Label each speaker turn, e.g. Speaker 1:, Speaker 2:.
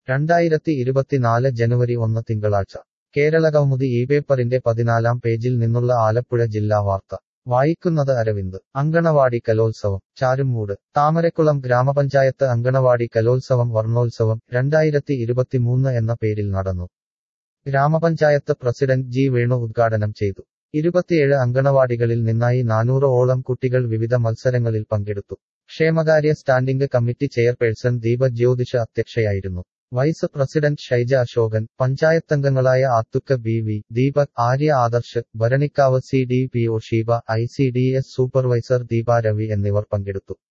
Speaker 1: 2024 ജനുവരി 1 തിങ്കളാഴ്ച കേരളകൗമുദി ഈ പേപ്പറിന്റെ 14-ാം പേജിൽ നിന്നുള്ള ആലപ്പുഴ ജില്ലാ വാർത്ത വായിക്കുന്നത് അരവിന്ദ്. അങ്കണവാടി കലോത്സവം ചാരുമൂട്. താമരക്കുളം ഗ്രാമപഞ്ചായത്ത് അങ്കണവാടി കലോത്സവം വർണ്ണോത്സവം 2023 എന്ന പേരിൽ നടന്നു. ഗ്രാമപഞ്ചായത്ത് പ്രസിഡന്റ് ജി വേണു ഉദ്ഘാടനം ചെയ്തു. 27 അങ്കണവാടികളിൽ നിന്നായി 400-ഓളം കുട്ടികൾ വിവിധ മത്സരങ്ങളിൽ പങ്കെടുത്തു. ക്ഷേമകാര്യ standing committee chairperson Deepa Jyothisha അധ്യക്ഷയായിരുന്നു. വൈസ് പ്രസിഡന്റ് ഷൈജ അശോകൻ, പഞ്ചായത്തംഗങ്ങളായ ആത്തുക്ക B V Deepak, Arya Adarsh, Bharanikkavu CDPO Sheeba, ICDS supervisor Deepa Ravi എന്നിവർ പങ്കെടുത്തു.